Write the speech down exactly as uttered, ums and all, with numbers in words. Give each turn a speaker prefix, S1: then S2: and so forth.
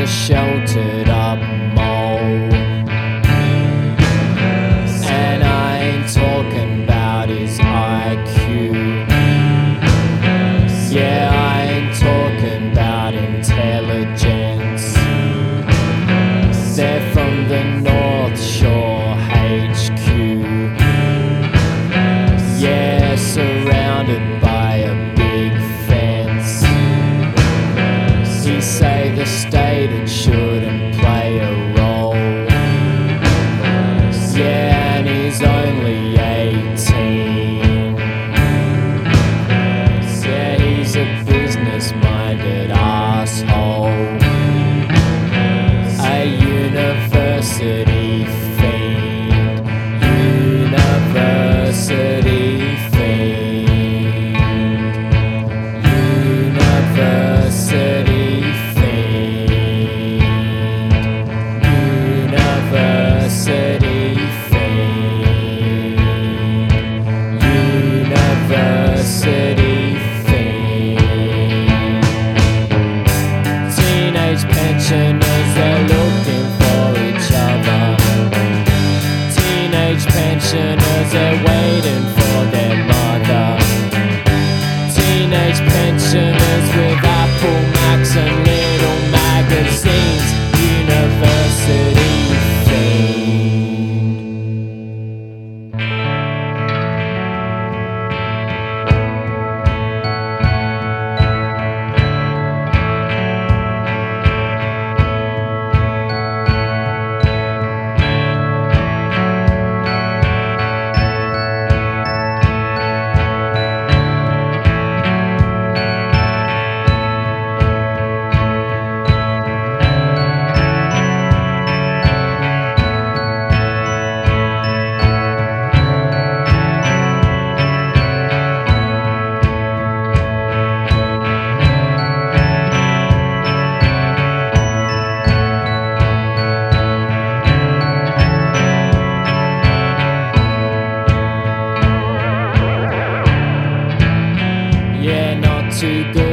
S1: sheltered up mole. And I ain't talking about his I Q. Yeah, I ain't talking about intelligence. They're from the North Shore H Q. Yeah, surrounded by a big fence. He say the state it shouldn't play a role. Yeah, and he's only eighteen. Yeah, he's a business-minded asshole, a university fiend, university fiend, university fiend, university fiend, university fiend. Teenage pensioners, they're looking for each other. Teenage pensioners, they're waiting for their mother. Teenage pensioners with Apple Macs and little magazines. University fiend. Yeah, not too good.